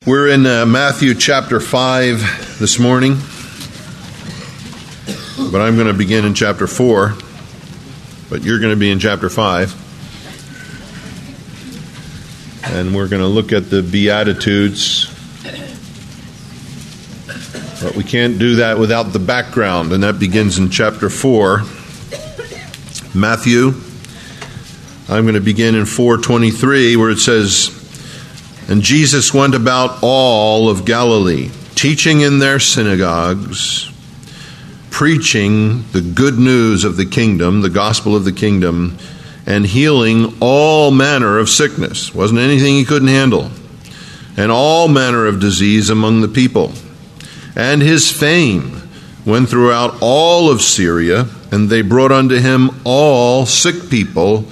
We're in Matthew chapter 5 this morning, but I'm going to begin in chapter 4, but you're going to be in chapter 5, and we're going to look at the Beatitudes, but we can't do that without the background, and that begins in chapter 4. Matthew, I'm going to begin in 4:23, where it says, "And Jesus went about all of Galilee, teaching in their synagogues, preaching the good news of the kingdom, the gospel of the kingdom, and healing all manner of sickness." Wasn't anything he couldn't handle. "And all manner of disease among the people. And his fame went throughout all of Syria, and they brought unto him all sick people."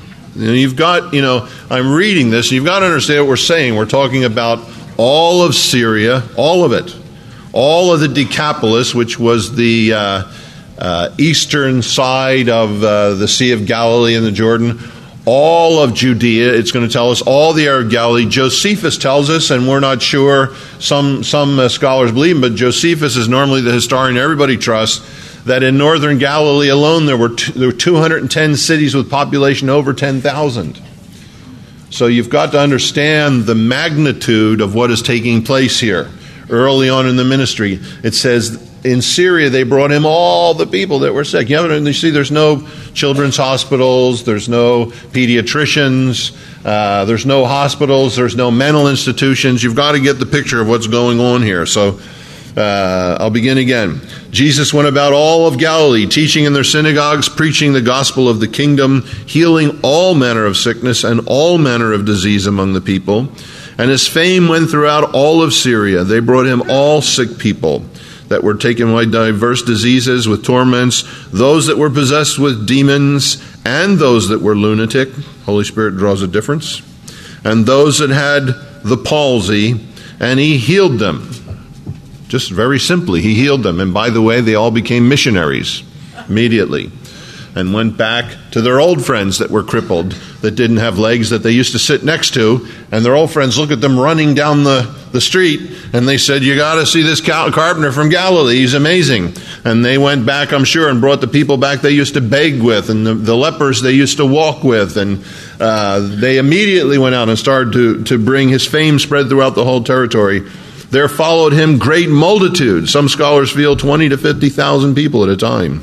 I'm reading this, and you've got to understand what we're saying. We're talking about all of Syria, all of it. All of the Decapolis, which was the eastern side of the Sea of Galilee and the Jordan. All of Judea, it's going to tell us, all the area of Galilee. Josephus tells us, and we're not sure, some scholars believe him, but Josephus is normally the historian everybody trusts, that in northern Galilee alone there were 210 cities with population over 10,000. So you've got to understand the magnitude of what is taking place here early on in the ministry. It says in Syria they brought him all the people that were sick. You see, there's no children's hospitals, there's no pediatricians, there's no hospitals, there's no mental institutions. You've got to get the picture of what's going on here. So I'll begin again. "Jesus went about all of Galilee, teaching in their synagogues, preaching the gospel of the kingdom, healing all manner of sickness and all manner of disease among the people. And his fame went throughout all of Syria. They brought him all sick people that were taken by diverse diseases, with torments, those that were possessed with demons, and those that were lunatic." Holy Spirit draws a difference. "And those that had the palsy, and he healed them." Just very simply, he healed them. And by the way, they all became missionaries immediately and went back to their old friends that were crippled, that didn't have legs, that they used to sit next to. And their old friends look at them running down the street, and they said, "You got to see this carpenter from Galilee. He's amazing." And they went back, I'm sure, and brought the people back they used to beg with, and the lepers they used to walk with. And they immediately went out and started to bring his fame spread throughout the whole territory. "There followed him great multitudes." Some scholars feel 20 to 50,000 people at a time.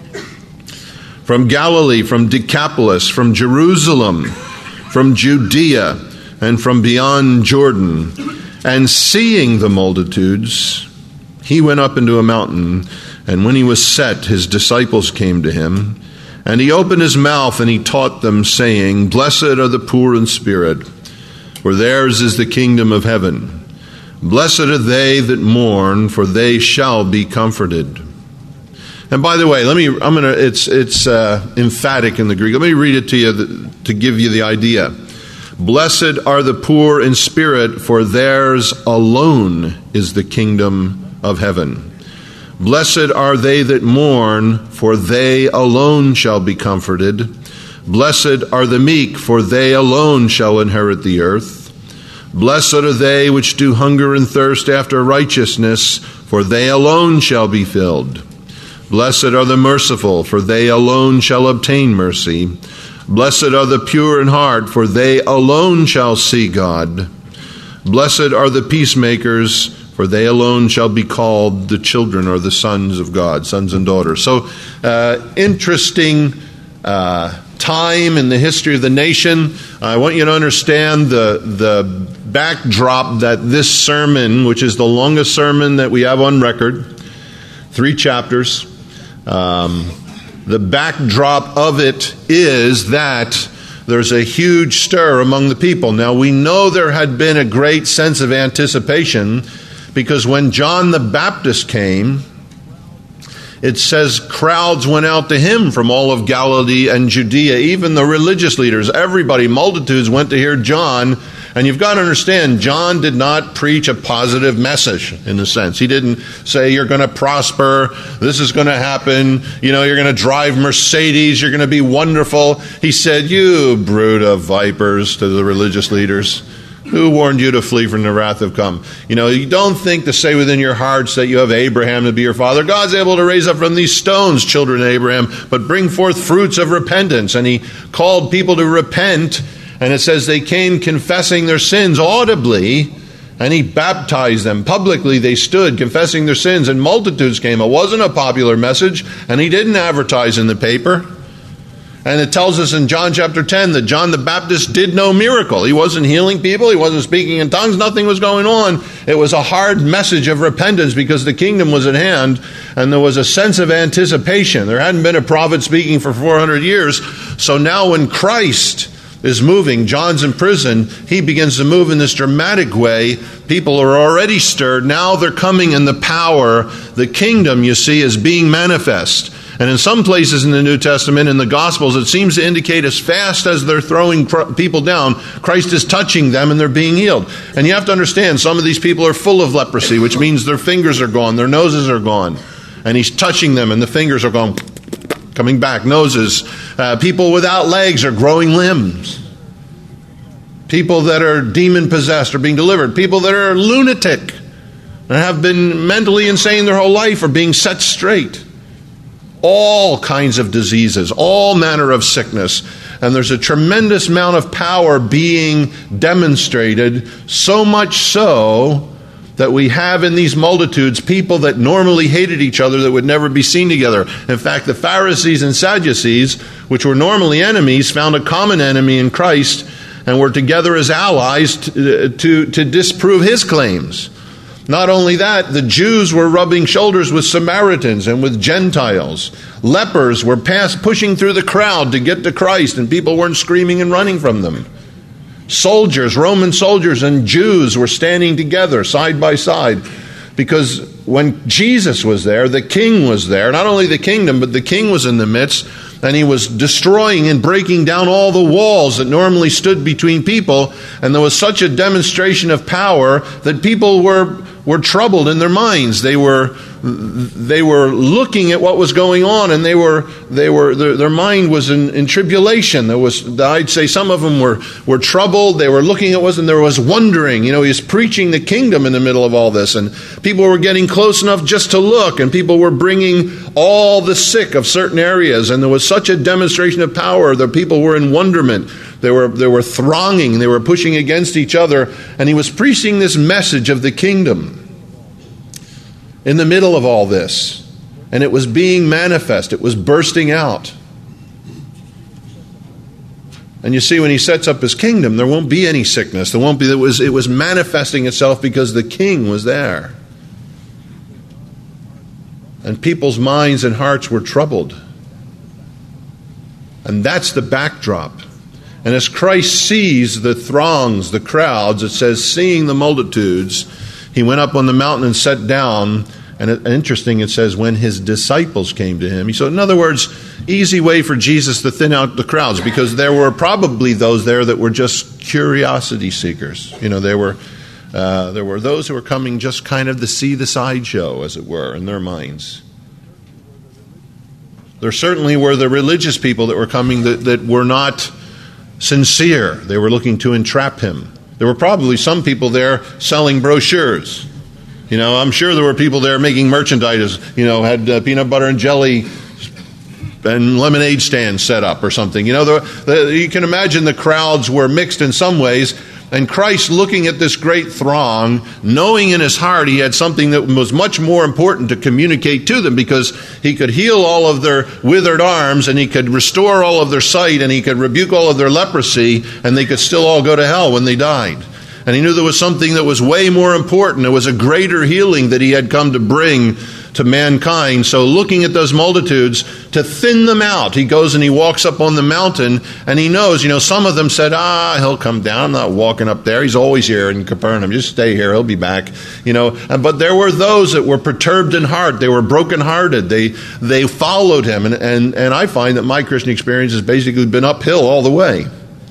"From Galilee, from Decapolis, from Jerusalem, from Judea, and from beyond Jordan. And seeing the multitudes, he went up into a mountain, and when he was set, his disciples came to him. And he opened his mouth, and he taught them, saying, Blessed are the poor in spirit, for theirs is the kingdom of heaven. Blessed are they that mourn, for they shall be comforted." And by the way, it's emphatic in the Greek. Let me read it to you to give you the idea. "Blessed are the poor in spirit, for theirs alone is the kingdom of heaven. Blessed are they that mourn, for they alone shall be comforted. Blessed are the meek, for they alone shall inherit the earth. Blessed are they which do hunger and thirst after righteousness, for they alone shall be filled. Blessed are the merciful, for they alone shall obtain mercy. Blessed are the pure in heart, for they alone shall see God. Blessed are the peacemakers, for they alone shall be called the children or the sons of God," sons and daughters. So, interesting time in the history of the nation. I want you to understand the backdrop that this sermon, which is the longest sermon that we have on record, 3 chapters, the backdrop of it is that there's a huge stir among the people. Now, we know there had been a great sense of anticipation, because when John the Baptist came, it says crowds went out to him from all of Galilee and Judea, even the religious leaders, everybody, multitudes went to hear John. And you've got to understand, John did not preach a positive message, in a sense. He didn't say, you're going to prosper, this is going to happen, you're going to drive Mercedes, you're going to be wonderful. He said, you brood of vipers, to the religious leaders. Who warned you to flee from the wrath of come? You don't think to say within your hearts that you have Abraham to be your father. God's able to raise up from these stones children of Abraham, but bring forth fruits of repentance. And he called people to repent, and it says they came confessing their sins audibly, and he baptized them. Publicly they stood confessing their sins, and multitudes came. It wasn't a popular message, and he didn't advertise in the paper. And it tells us in John chapter 10 that John the Baptist did no miracle. He wasn't healing people. He wasn't speaking in tongues. Nothing was going on. It was a hard message of repentance because the kingdom was at hand, and there was a sense of anticipation. There hadn't been a prophet speaking for 400 years. So now when Christ is moving, John's in prison, he begins to move in this dramatic way. People are already stirred. Now they're coming in the power. The kingdom, you see, is being manifest. And in some places in the New Testament, in the Gospels, it seems to indicate as fast as they're throwing people down, Christ is touching them and they're being healed. And you have to understand, some of these people are full of leprosy, which means their fingers are gone, their noses are gone. And he's touching them and the fingers are gone, coming back, noses. People without legs are growing limbs. People that are demon-possessed are being delivered. People that are lunatic and have been mentally insane their whole life are being set straight. All kinds of diseases, all manner of sickness. And there's a tremendous amount of power being demonstrated, so much so that we have in these multitudes people that normally hated each other that would never be seen together. In fact, the Pharisees and Sadducees, which were normally enemies, found a common enemy in Christ and were together as allies to disprove his claims. Not only that, the Jews were rubbing shoulders with Samaritans and with Gentiles. Lepers were pushing through the crowd to get to Christ, and people weren't screaming and running from them. Soldiers, Roman soldiers and Jews were standing together side by side, because when Jesus was there, the king was there. Not only the kingdom, but the king was in the midst, and he was destroying and breaking down all the walls that normally stood between people. And there was such a demonstration of power that people were troubled in their minds. They were looking at what was going on, and their mind was in tribulation. I'd say some of them were troubled. They were looking at what, and there was wondering. He's preaching the kingdom in the middle of all this, and people were getting close enough just to look, and people were bringing all the sick of certain areas, and there was such a demonstration of power that people were in wonderment. They were thronging. They were pushing against each other, and he was preaching this message of the kingdom in the middle of all this, and it was being manifest. It was bursting out. And you see, when he sets up his kingdom, there won't be any sickness. There won't be. It was manifesting itself because the king was there, and people's minds and hearts were troubled. And that's the backdrop. And as Christ sees the throngs, the crowds, it says, seeing the multitudes, he went up on the mountain and sat down. And interesting, it says, when his disciples came to him. So in other words, easy way for Jesus to thin out the crowds, because there were probably those there that were just curiosity seekers. There were those who were coming just kind of to see the sideshow, as it were, in their minds. There certainly were the religious people that were coming that were not sincere. They were looking to entrap him. There were probably some people there selling brochures. I'm sure there were people there making merchandise, had peanut butter and jelly and lemonade stands set up or something. You can imagine the crowds were mixed in some ways. And Christ, looking at this great throng, knowing in his heart he had something that was much more important to communicate to them, because he could heal all of their withered arms, and he could restore all of their sight, and he could rebuke all of their leprosy, and they could still all go to hell when they died. And he knew there was something that was way more important. It was a greater healing that he had come to bring to mankind. So looking at those multitudes, to thin them out, he goes and he walks up on the mountain, and he knows, some of them said, he'll come down. I'm not walking up there. He's always here in Capernaum. Just stay here. He'll be back. But there were those that were perturbed in heart. They were brokenhearted. They followed him. And I find that my Christian experience has basically been uphill all the way.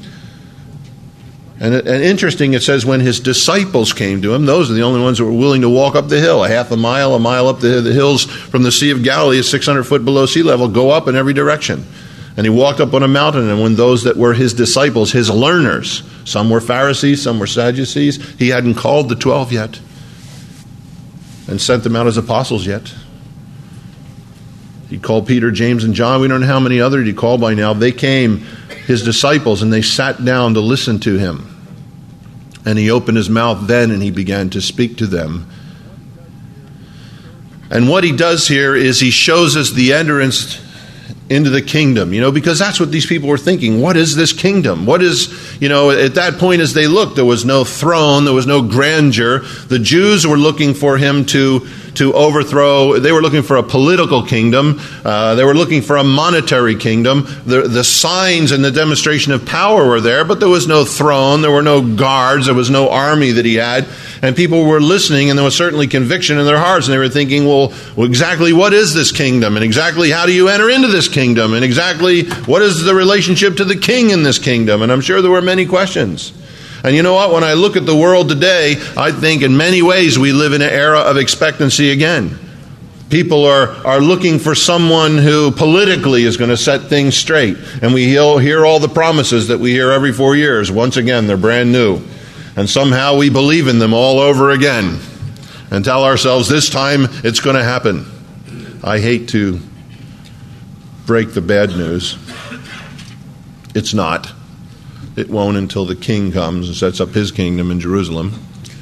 And interesting, it says when his disciples came to him, those are the only ones that were willing to walk up the hill, a mile up the hills from the Sea of Galilee, 600 foot below sea level, go up in every direction. And he walked up on a mountain, and when those that were his disciples, his learners, some were Pharisees, some were Sadducees, he hadn't called the 12 yet and sent them out as apostles yet. He called Peter, James, and John. We don't know how many others he called by now. They came, his disciples, and they sat down to listen to him. And he opened his mouth then, and he began to speak to them. And what he does here is he shows us the entrance into the kingdom, because that's what these people were thinking. What is this kingdom? What is, at that point as they looked, there was no throne, there was no grandeur. The Jews were looking for him to overthrow. They were looking for a political kingdom. They were looking for a monetary kingdom. The signs and the demonstration of power were there, but there was no throne. There were no guards. There was no army that he had. And people were listening, and there was certainly conviction in their hearts. And they were thinking, well, exactly what is this kingdom? And exactly how do you enter into this kingdom? And exactly what is the relationship to the king in this kingdom? And I'm sure there were many questions. And you know what? When I look at the world today, I think in many ways we live in an era of expectancy again. People are looking for someone who politically is going to set things straight. And we hear all the promises that we hear every 4 years. Once again, they're brand new. And somehow we believe in them all over again and tell ourselves this time it's going to happen. I hate to break the bad news. It's not. It won't until the king comes and sets up his kingdom in Jerusalem.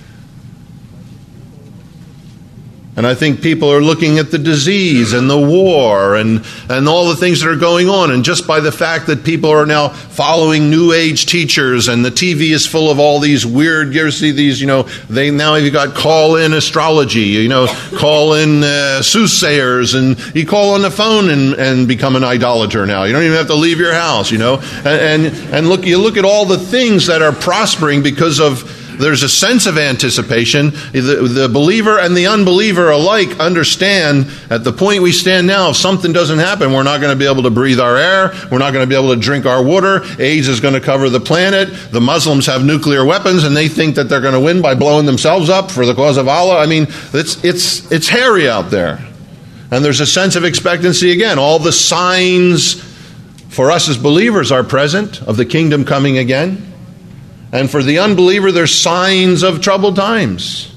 And I think people are looking at the disease and the war and all the things that are going on. And just by the fact that people are now following New Age teachers and the TV is full of all these weird, you see these, they now have got call-in astrology, call-in soothsayers, and you call on the phone and become an idolater now. You don't even have to leave your house, And look, you look at all the things that are prospering because of there's a sense of anticipation. The believer and the unbeliever alike understand at the point we stand now, if something doesn't happen, we're not going to be able to breathe our air. We're not going to be able to drink our water. AIDS is going to cover the planet. The Muslims have nuclear weapons, and they think that they're going to win by blowing themselves up for the cause of Allah. I mean, it's hairy out there. And there's a sense of expectancy again. All the signs for us as believers are present of the kingdom coming again. And for the unbeliever, there's signs of troubled times.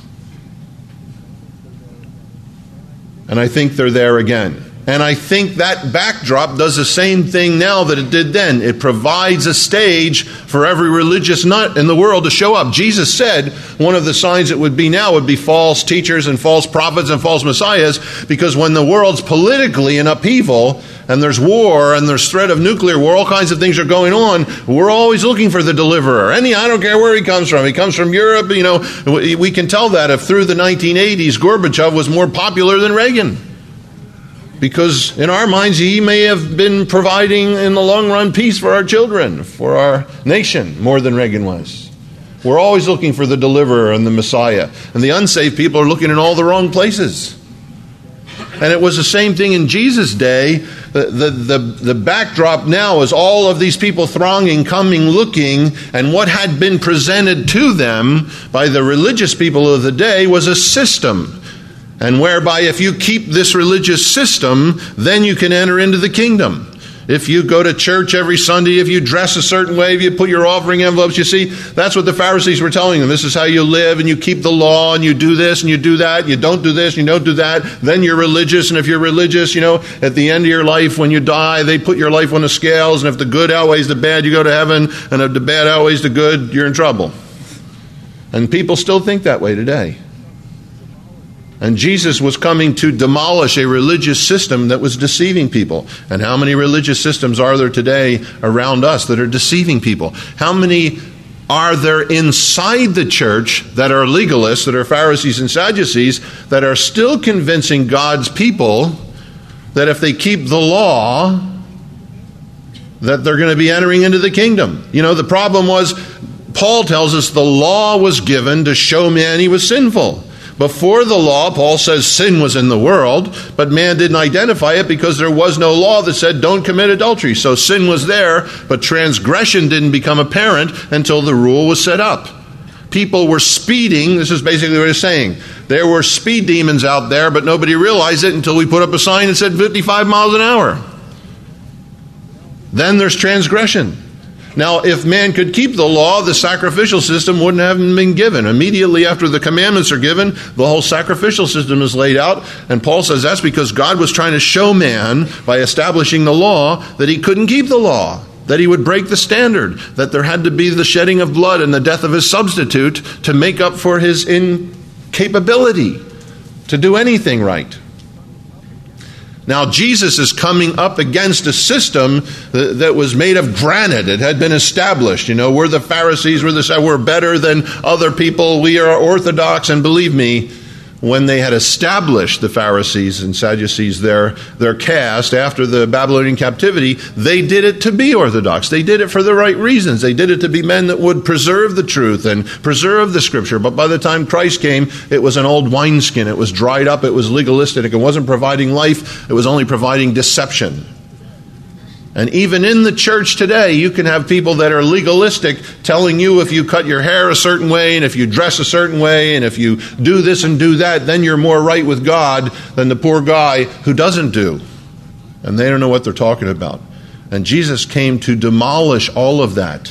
And I think they're there again. And I think that backdrop does the same thing now that it did then. It provides a stage for every religious nut in the world to show up. Jesus said one of the signs it would be now would be false teachers and false prophets and false messiahs, because when the world's politically in upheaval and there's war and there's threat of nuclear war, all kinds of things are going on, we're always looking for the deliverer. I don't care where he comes from. He comes from Europe. We can tell that if through the 1980s Gorbachev was more popular than Reagan. Because in our minds, he may have been providing in the long run peace for our children, for our nation, more than Reagan was. We're always looking for the deliverer and the Messiah. And the unsaved people are looking in all the wrong places. And it was the same thing in Jesus' day. The backdrop now is all of these people thronging, coming, looking, and what had been presented to them by the religious people of the day was a system. And whereby if you keep this religious system, then you can enter into the kingdom. If you go to church every Sunday, if you dress a certain way, if you put your offering envelopes, you see, that's what the Pharisees were telling them. This is how you live, and you keep the law, and you do this, and you do that. You don't do this, and you don't do that. Then you're religious, and if you're religious, at the end of your life, when you die, they put your life on the scales, and if the good outweighs the bad, you go to heaven, and if the bad outweighs the good, you're in trouble. And people still think that way today. And Jesus was coming to demolish a religious system that was deceiving people. And how many religious systems are there today around us that are deceiving people? How many are there inside the church that are legalists, that are Pharisees and Sadducees, that are still convincing God's people that if they keep the law, that they're going to be entering into the kingdom? The problem was, Paul tells us the law was given to show man he was sinful. Before the law, Paul says sin was in the world, but man didn't identify it because there was no law that said don't commit adultery. So sin was there, but transgression didn't become apparent until the rule was set up. People were speeding. This is basically what he's saying. There were speed demons out there, but nobody realized it until we put up a sign that said 55 miles an hour. then there's transgression. Now, if man could keep the law, the sacrificial system wouldn't have been given. Immediately after the commandments are given, the whole sacrificial system is laid out. And Paul says that's because God was trying to show man, by establishing the law, that he couldn't keep the law, that he would break the standard, that there had to be the shedding of blood and the death of his substitute to make up for his incapability to do anything right. Now, Jesus is coming up against a system that was made of granite. It had been established. We're the Pharisees, we're better than other people. We are orthodox. And believe me, when they had established, the Pharisees and Sadducees, their caste after the Babylonian captivity, they did it to be orthodox. They did it for the right reasons. They did it to be men that would preserve the truth and preserve the Scripture. But by the time Christ came, it was an old wineskin. It was dried up. It was legalistic. It wasn't providing life. It was only providing deception. And even in the church today, you can have people that are legalistic telling you if you cut your hair a certain way and if you dress a certain way and if you do this and do that, then you're more right with God than the poor guy who doesn't do. And they don't know what they're talking about. And Jesus came to demolish all of that.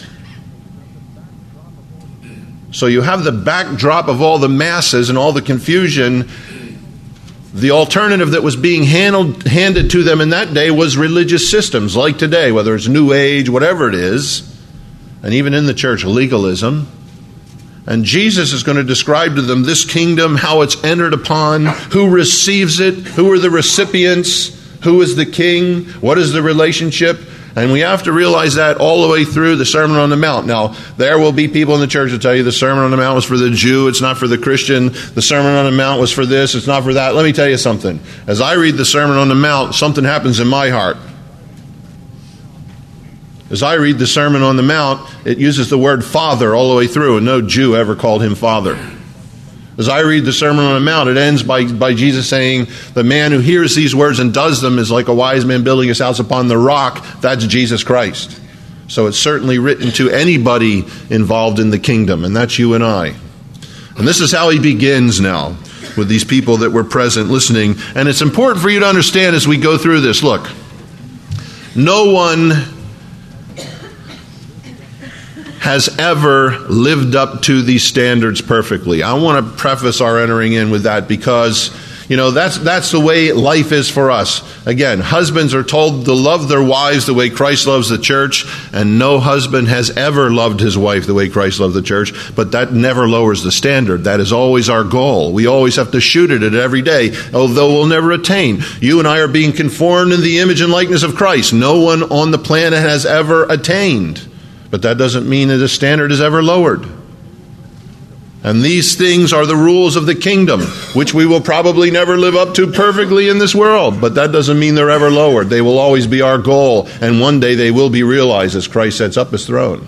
So you have the backdrop of all the masses and all the confusion. The alternative that was being handed to them in that day was religious systems, like today, whether it's New Age, whatever it is, and even in the church, legalism. And Jesus is going to describe to them this kingdom, how it's entered upon, who receives it, who are the recipients, who is the king, what is the relationship. And we have to realize that all the way through the Sermon on the Mount. Now, there will be people in the church that tell you the Sermon on the Mount was for the Jew, it's not for the Christian. The Sermon on the Mount was for this, it's not for that. Let me tell you something. As I read the Sermon on the Mount, something happens in my heart. As I read the Sermon on the Mount, it uses the word Father all the way through, and no Jew ever called him Father. As I read the Sermon on the Mount, it ends by Jesus saying, the man who hears these words and does them is like a wise man building his house upon the rock. That's Jesus Christ. So it's certainly written to anybody involved in the kingdom, and that's you and I. And this is how he begins now with these people that were present listening. And it's important for you to understand as we go through this. Look, no one has ever lived up to these standards perfectly. I want to preface our entering in with that because, that's the way life is for us. Again, husbands are told to love their wives the way Christ loves the church, and no husband has ever loved his wife the way Christ loved the church, but that never lowers the standard. That is always our goal. We always have to shoot at it every day, although we'll never attain. You and I are being conformed in the image and likeness of Christ. No one on the planet has ever attained. But that doesn't mean that the standard is ever lowered. And these things are the rules of the kingdom, which we will probably never live up to perfectly in this world. But that doesn't mean they're ever lowered. They will always be our goal. And one day they will be realized as Christ sets up his throne.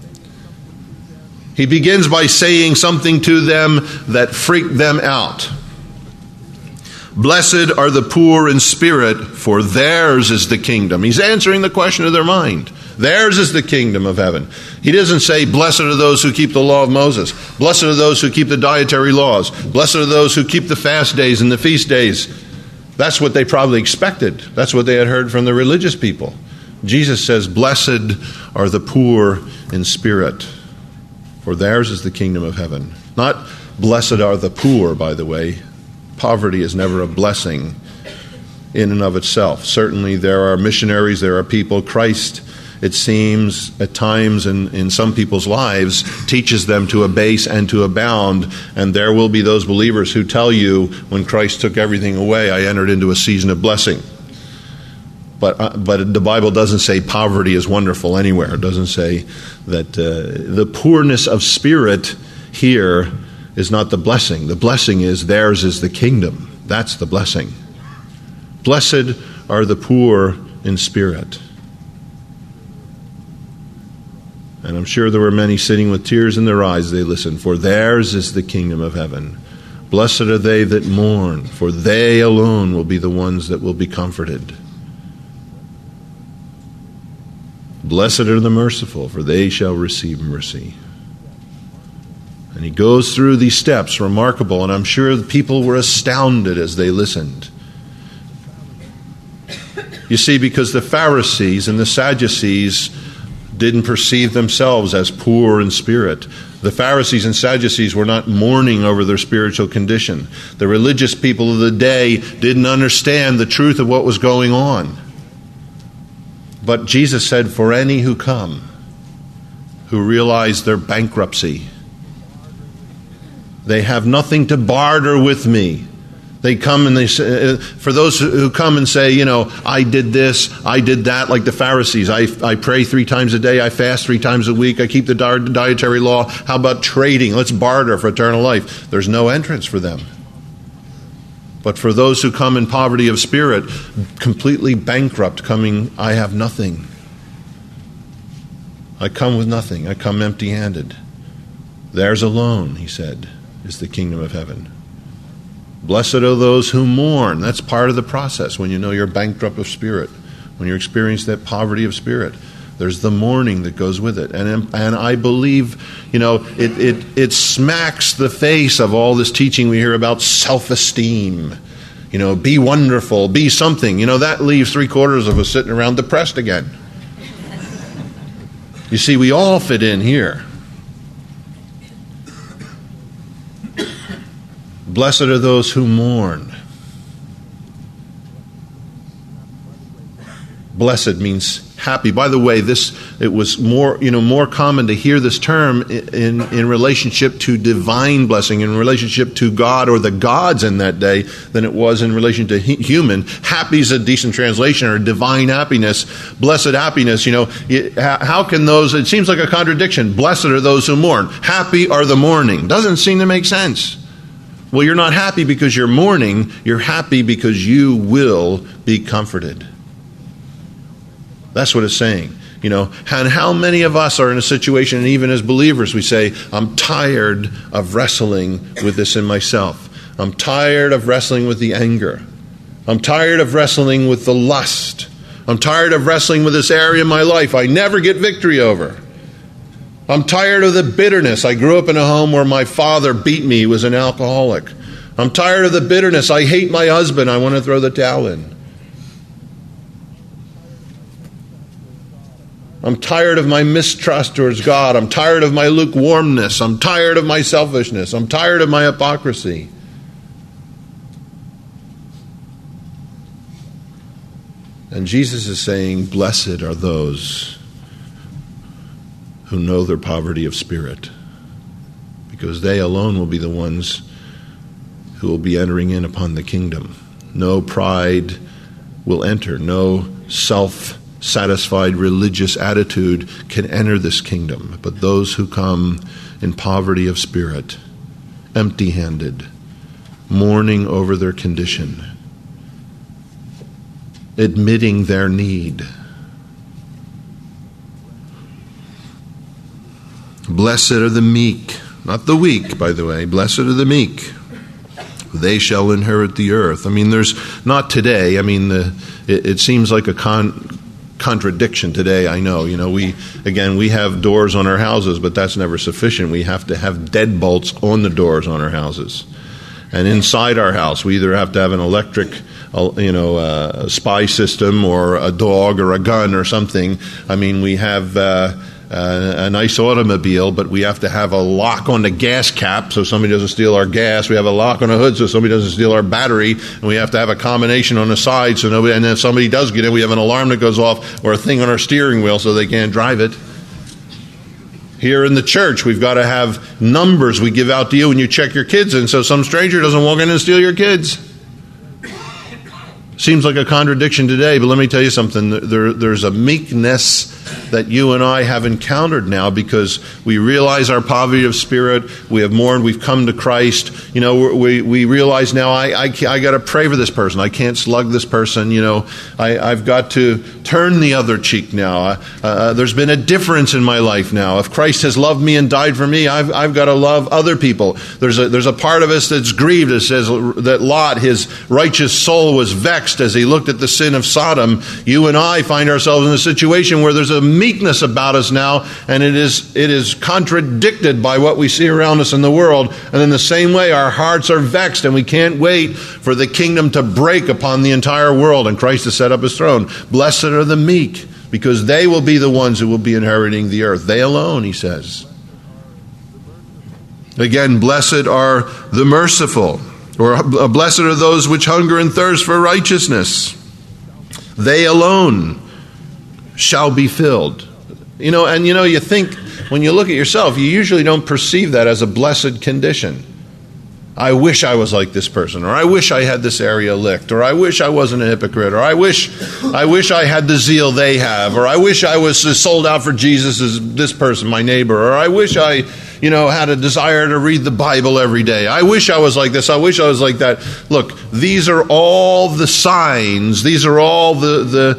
He begins by saying something to them that freaked them out. Blessed are the poor in spirit, for theirs is the kingdom. He's answering the question of their mind. Theirs is the kingdom of heaven. He doesn't say, blessed are those who keep the law of Moses. Blessed are those who keep the dietary laws. Blessed are those who keep the fast days and the feast days. That's what they probably expected. That's what they had heard from the religious people. Jesus says, blessed are the poor in spirit, for theirs is the kingdom of heaven. Not blessed are the poor, by the way. Poverty is never a blessing in and of itself. Certainly there are missionaries, there are people. Christ, it seems, at times in some people's lives, teaches them to abase and to abound. And there will be those believers who tell you, when Christ took everything away, I entered into a season of blessing. But the Bible doesn't say poverty is wonderful anywhere. It doesn't say that the poorness of spirit here is not the blessing. The blessing is theirs is the kingdom. That's the blessing. Blessed are the poor in spirit. And I'm sure there were many sitting with tears in their eyes as they listened. For theirs is the kingdom of heaven. Blessed are they that mourn, for they alone will be the ones that will be comforted. Blessed are the merciful, for they shall receive mercy. And he goes through these steps, remarkable, and I'm sure the people were astounded as they listened. You see, because the Pharisees and the Sadducees didn't perceive themselves as poor in spirit. The Pharisees and Sadducees were not mourning over their spiritual condition. The religious people of the day didn't understand the truth of what was going on. But Jesus said, for any who come, who realize their bankruptcy, they have nothing to barter with me. They come and they say, for those who come and say, I did this, I did that, like the Pharisees. I pray 3 times a day, I fast 3 times a week, I keep the dietary law. How about trading? Let's barter for eternal life. There's no entrance for them. But for those who come in poverty of spirit, completely bankrupt, coming, I have nothing. I come with nothing. I come empty-handed. Theirs alone, he said, is the kingdom of heaven. Blessed are those who mourn. That's part of the process when you know you're bankrupt of spirit, when you experience that poverty of spirit. There's the mourning that goes with it. And I believe, it smacks the face of all this teaching we hear about self-esteem. Be wonderful, be something. That leaves 3/4 of us sitting around depressed again. You see, we all fit in here. Blessed are those who mourn. Blessed means happy. By the way, it was more common to hear this term in relationship to divine blessing, in relationship to God or the gods in that day, than it was in relation to human. Happy is a decent translation, or divine happiness, blessed happiness. How can those? It seems like a contradiction. Blessed are those who mourn. Happy are the mourning. Doesn't seem to make sense. Well, you're not happy because you're mourning. You're happy because you will be comforted. That's what it's saying. And how many of us are in a situation, and even as believers, we say, I'm tired of wrestling with this in myself. I'm tired of wrestling with the anger. I'm tired of wrestling with the lust. I'm tired of wrestling with this area of my life I never get victory over. I'm tired of the bitterness. I grew up in a home where my father beat me. He was an alcoholic. I'm tired of the bitterness. I hate my husband. I want to throw the towel in. I'm tired of my mistrust towards God. I'm tired of my lukewarmness. I'm tired of my selfishness. I'm tired of my hypocrisy. And Jesus is saying, blessed are those who know their poverty of spirit, because they alone will be the ones who will be entering in upon the kingdom. No pride will enter. No self-satisfied religious attitude can enter this kingdom. But those who come in poverty of spirit, empty-handed, mourning over their condition, admitting their need. Blessed are the meek, not the weak, by the way. Blessed are the meek. They shall inherit the earth. There's not today. It seems like a contradiction today. I know. We have doors on our houses, but that's never sufficient. We have to have deadbolts on the doors on our houses. And inside our house, we either have to have an electric, a spy system, or a dog, or a gun, or something. We have a nice automobile, but we have to have a lock on the gas cap so somebody doesn't steal our gas. We have a lock on the hood so somebody doesn't steal our battery, and we have to have a combination on the side so nobody. And then if somebody does get in, we have an alarm that goes off, or a thing on our steering wheel so they can't drive it. Here in the church, we've got to have numbers we give out to you when you check your kids in, so some stranger doesn't walk in and steal your kids. Seems like a contradiction today, but let me tell you something. There's a meekness that you and I have encountered now because we realize our poverty of spirit. We have mourned. We've come to Christ. We realize now I got to pray for this person. I can't slug this person. I've got to turn the other cheek now. There's been a difference in my life now. If Christ has loved me and died for me, I've got to love other people. There's a part of us that's grieved. It says that Lot, his righteous soul, was vexed as he looked at the sin of Sodom. You and I find ourselves in a situation where there's a meekness about us now, and it is contradicted by what we see around us in the world. And in the same way, our hearts are vexed, and we can't wait for the kingdom to break upon the entire world and Christ to set up his throne. Blessed are the meek, because they will be the ones who will be inheriting the earth. They alone, he says. Again, blessed are the merciful, or blessed are those which hunger and thirst for righteousness. They alone shall be filled. You think, when you look at yourself, you usually don't perceive that as a blessed condition. I wish I was like this person, or I wish I had this area licked, or I wish I wasn't a hypocrite, or I wish I had the zeal they have, or I wish I was as sold out for Jesus as this person, my neighbor, or I wish I had a desire to read the Bible every day. I wish I was like this. I wish I was like that. Look, these are all the signs. These are all the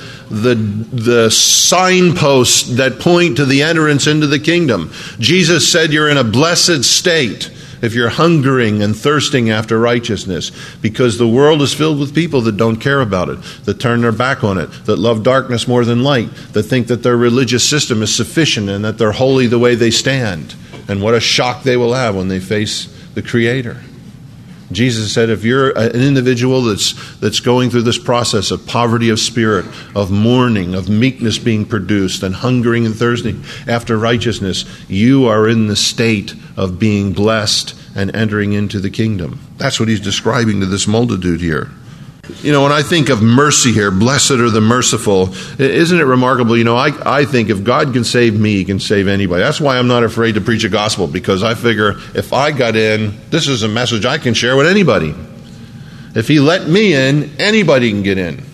signposts that point to the entrance into the kingdom. Jesus said you're in a blessed state if you're hungering and thirsting after righteousness, because the world is filled with people that don't care about it, that turn their back on it, that love darkness more than light, that think that their religious system is sufficient and that they're holy the way they stand. And what a shock they will have when they face the Creator. Jesus said, if you're an individual that's going through this process of poverty of spirit, of mourning, of meekness being produced, and hungering and thirsting after righteousness, you are in the state of being blessed and entering into the kingdom. That's what he's describing to this multitude here. When I think of mercy here, blessed are the merciful, isn't it remarkable? I think if God can save me, he can save anybody. That's why I'm not afraid to preach a gospel, because I figure if I got in, this is a message I can share with anybody. If he let me in, anybody can get in.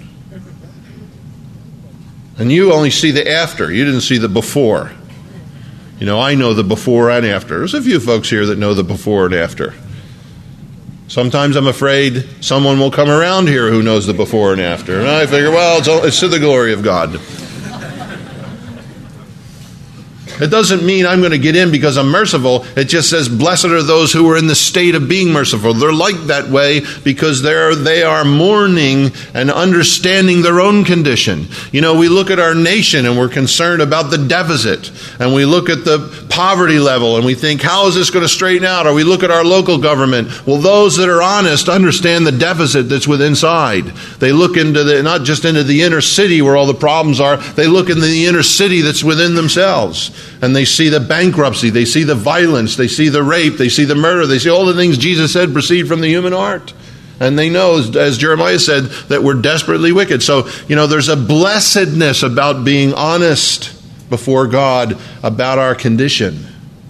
And you only see the after. You didn't see the before. I know the before and after. There's a few folks here that know the before and after. Sometimes I'm afraid someone will come around here who knows the before and after. And I figure, well, it's to the glory of God. It doesn't mean I'm going to get in because I'm merciful. It just says, blessed are those who are in the state of being merciful. They're like that way because they are mourning and understanding their own condition. We look at our nation and we're concerned about the deficit. And we look at the poverty level and we think, how is this going to straighten out? Or we look at our local government. Well, those that are honest understand the deficit that's within inside. They look into not just into the inner city where all the problems are. They look into the inner city that's within themselves. And they see the bankruptcy, they see the violence, they see the rape, they see the murder, they see all the things Jesus said proceed from the human heart. And they know, as Jeremiah said, that we're desperately wicked. So, there's a blessedness about being honest before God about our condition.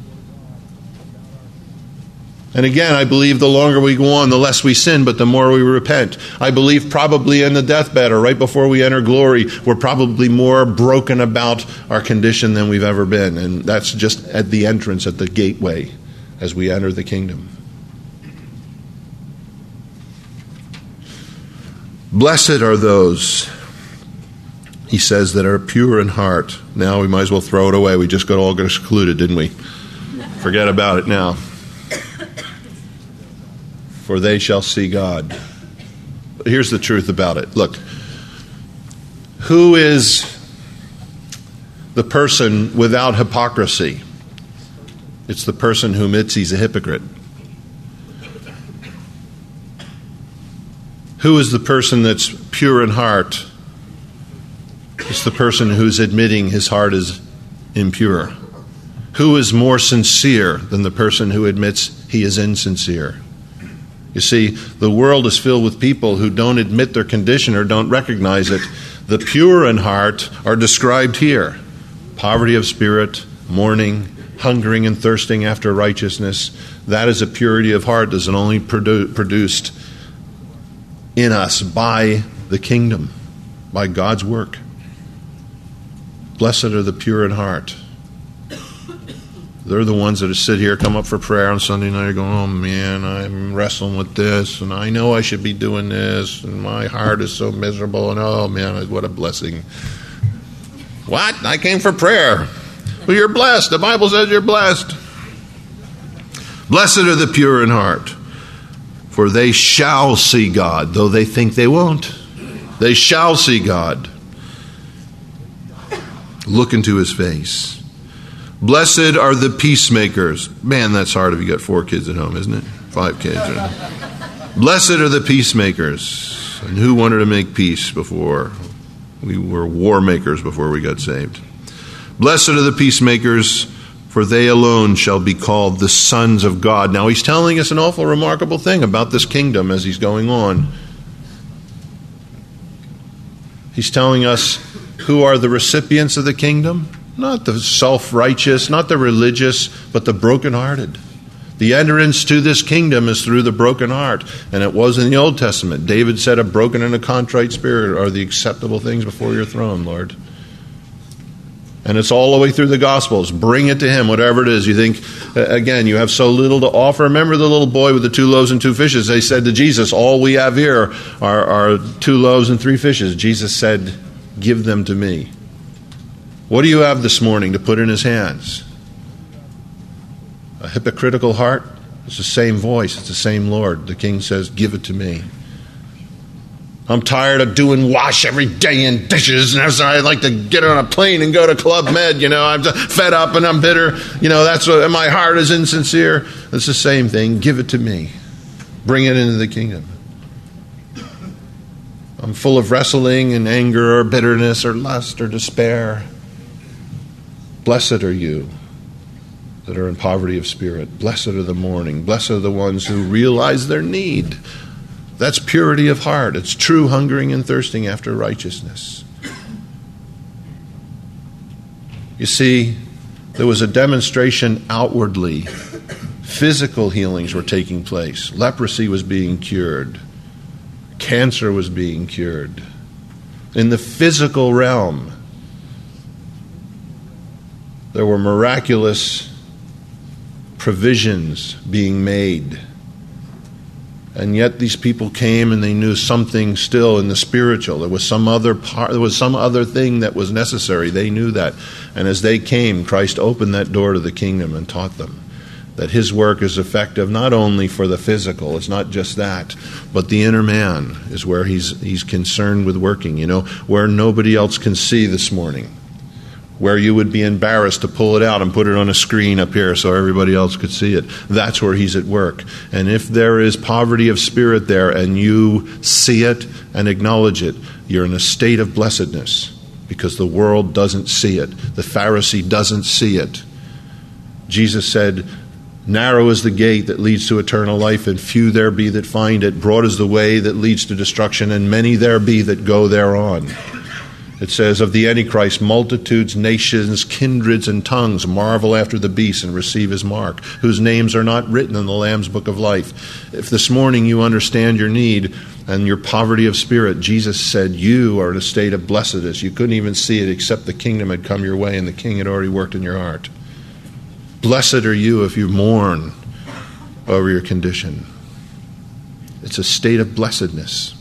And again, I believe the longer we go on, the less we sin, but the more we repent. I believe probably in the deathbed or right before we enter glory, we're probably more broken about our condition than we've ever been. And that's just at the entrance, at the gateway, as we enter the kingdom. Blessed are those, he says, that are pure in heart. Now we might as well throw it away. We just all got excluded, didn't we? Forget about it now. For they shall see God. Here's the truth about it. Look, who is the person without hypocrisy? It's the person who admits he's a hypocrite. Who is the person that's pure in heart? It's the person who's admitting his heart is impure. Who is more sincere than the person who admits he is insincere? You see, the world is filled with people who don't admit their condition or don't recognize it. The pure in heart are described here. Poverty of spirit, mourning, hungering and thirsting after righteousness. That is a purity of heart that is only produced in us by the kingdom, by God's work. Blessed are the pure in heart. They're the ones that sit here, come up for prayer on Sunday night, going, oh man, I'm wrestling with this, and I know I should be doing this, and my heart is so miserable, and oh man, what a blessing. What? I came for prayer. Well, you're blessed. The Bible says you're blessed. Blessed are the pure in heart, for they shall see God, though they think they won't. They shall see God. Look into his face. Blessed are the peacemakers. Man, that's hard if you got 4 kids at home, isn't it? 5 kids. Blessed are the peacemakers. And who wanted to make peace before? We were war makers before we got saved. Blessed are the peacemakers, for they alone shall be called the sons of God. Now he's telling us an awful remarkable thing about this kingdom as he's going on. He's telling us who are the recipients of the kingdom. Not the self-righteous, not the religious, but the brokenhearted. The entrance to this kingdom is through the broken heart. And it was in the Old Testament. David said, a broken and a contrite spirit are the acceptable things before your throne, Lord. And it's all the way through the Gospels. Bring it to him, whatever it is. You think, again, you have so little to offer. Remember the little boy with the 2 loaves and 2 fishes. They said to Jesus, all we have here are 2 loaves and 3 fishes. Jesus said, give them to me. What do you have this morning to put in his hands? A hypocritical heart? It's the same voice. It's the same Lord. The king says, give it to me. I'm tired of doing wash every day and dishes, and I'd like to get on a plane and go to Club Med. I'm fed up and I'm bitter. That's what, and my heart is insincere. It's the same thing. Give it to me. Bring it into the kingdom. I'm full of wrestling and anger or bitterness or lust or despair. Blessed are you that are in poverty of spirit. Blessed are the mourning. Blessed are the ones who realize their need. That's purity of heart. It's true hungering and thirsting after righteousness. You see, there was a demonstration outwardly. Physical healings were taking place. Leprosy was being cured. Cancer was being cured. In the physical realm, there were miraculous provisions being made. And yet these people came and they knew something still in the spiritual. There was some other part, there was some other thing that was necessary. They knew that. And as they came, Christ opened that door to the kingdom and taught them that his work is effective not only for the physical, it's not just that, but the inner man is where he's concerned with working, where nobody else can see this morning. Where you would be embarrassed to pull it out and put it on a screen up here so everybody else could see it. That's where he's at work. And if there is poverty of spirit there and you see it and acknowledge it, you're in a state of blessedness because the world doesn't see it. The Pharisee doesn't see it. Jesus said, narrow is the gate that leads to eternal life, and few there be that find it. Broad is the way that leads to destruction, and many there be that go thereon. It says, of the Antichrist, multitudes, nations, kindreds, and tongues marvel after the beast and receive his mark, whose names are not written in the Lamb's book of life. If this morning you understand your need and your poverty of spirit, Jesus said you are in a state of blessedness. You couldn't even see it except the kingdom had come your way and the king had already worked in your heart. Blessed are you if you mourn over your condition. It's a state of blessedness.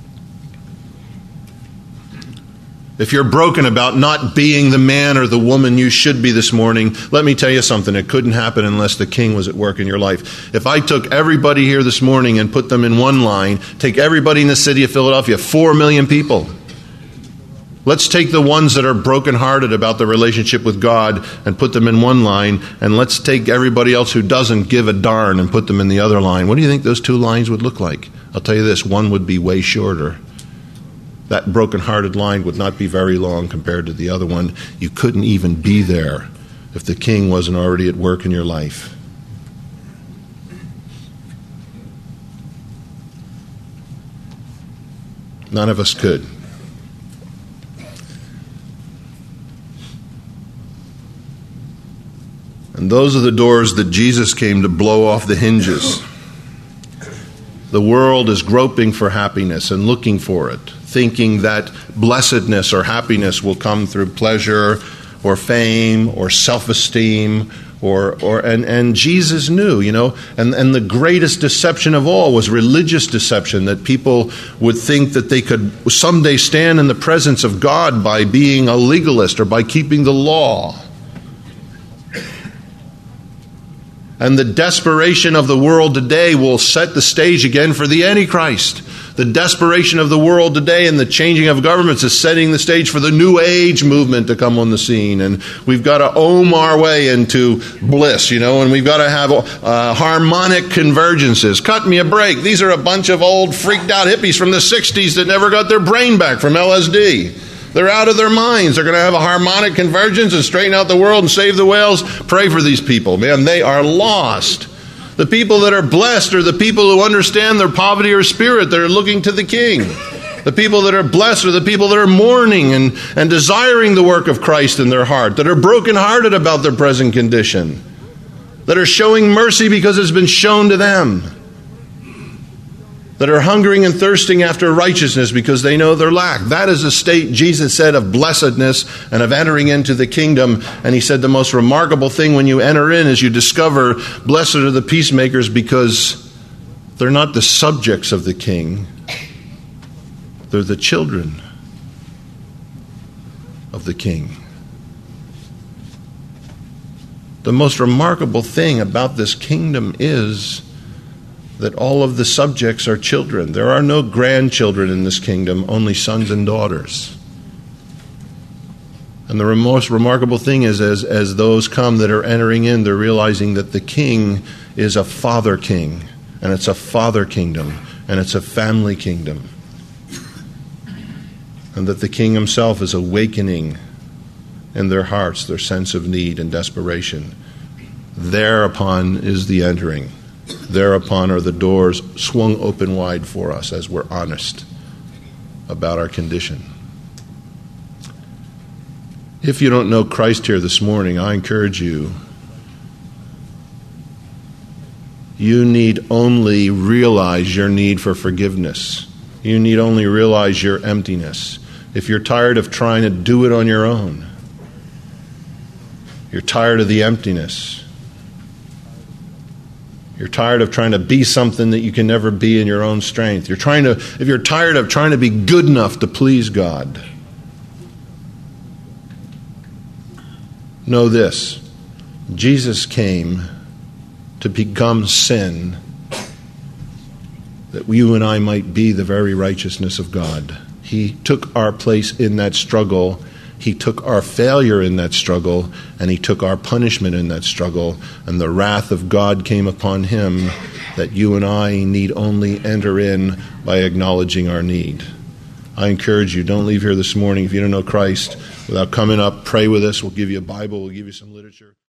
If you're broken about not being the man or the woman you should be this morning, let me tell you something. It couldn't happen unless the king was at work in your life. If I took everybody here this morning and put them in one line, take everybody in the city of Philadelphia, 4 million people. Let's take the ones that are brokenhearted about their relationship with God and put them in one line, and let's take everybody else who doesn't give a darn and put them in the other line. What do you think those 2 lines would look like? I'll tell you this, one would be way shorter. That broken-hearted line would not be very long compared to the other one. You couldn't even be there if the king wasn't already at work in your life. None of us could. And those are the doors that Jesus came to blow off the hinges. The world is groping for happiness and looking for it, thinking that blessedness or happiness will come through pleasure or fame or self-esteem and Jesus knew, and the greatest deception of all was religious deception, that people would think that they could someday stand in the presence of God by being a legalist or by keeping the law. And the desperation of the world today will set the stage again for the Antichrist. The desperation of the world today and the changing of governments is setting the stage for the New Age movement to come on the scene. And we've got to ohm our way into bliss, and we've got to have harmonic convergences. Cut me a break. These are a bunch of old freaked out hippies from the 60s that never got their brain back from LSD. They're out of their minds. They're going to have a harmonic convergence and straighten out the world and save the whales. Pray for these people. Man, they are lost. The people that are blessed are the people who understand their poverty of spirit. They're looking to the King. The people that are blessed are the people that are mourning and desiring the work of Christ in their heart, that are brokenhearted about their present condition, that are showing mercy because it's been shown to them, that are hungering and thirsting after righteousness because they know their lack. That is a state, Jesus said, of blessedness and of entering into the kingdom. And he said the most remarkable thing when you enter in is you discover blessed are the peacemakers because they're not the subjects of the king. They're the children of the king. The most remarkable thing about this kingdom is that all of the subjects are children. There are no grandchildren in this kingdom, only sons and daughters. And the most remarkable thing is as those come that are entering in, they're realizing that the king is a father king, and it's a father kingdom, and it's a family kingdom. And that the king himself is awakening in their hearts their sense of need and desperation. Thereupon is the entering. Thereupon are the doors swung open wide for us as we're honest about our condition. If you don't know Christ here this morning, I encourage you, you need only realize your need for forgiveness. You need only realize your emptiness. If you're tired of trying to do it on your own, you're tired of the emptiness. You're tired of trying to be something that you can never be in your own strength. If you're tired of trying to be good enough to please God, know this: Jesus came to become sin that you and I might be the very righteousness of God. He took our place in that struggle. He took our failure in that struggle, and he took our punishment in that struggle, and the wrath of God came upon him that you and I need only enter in by acknowledging our need. I encourage you, don't leave here this morning if you don't know Christ without coming up, pray with us. We'll give you a Bible, we'll give you some literature.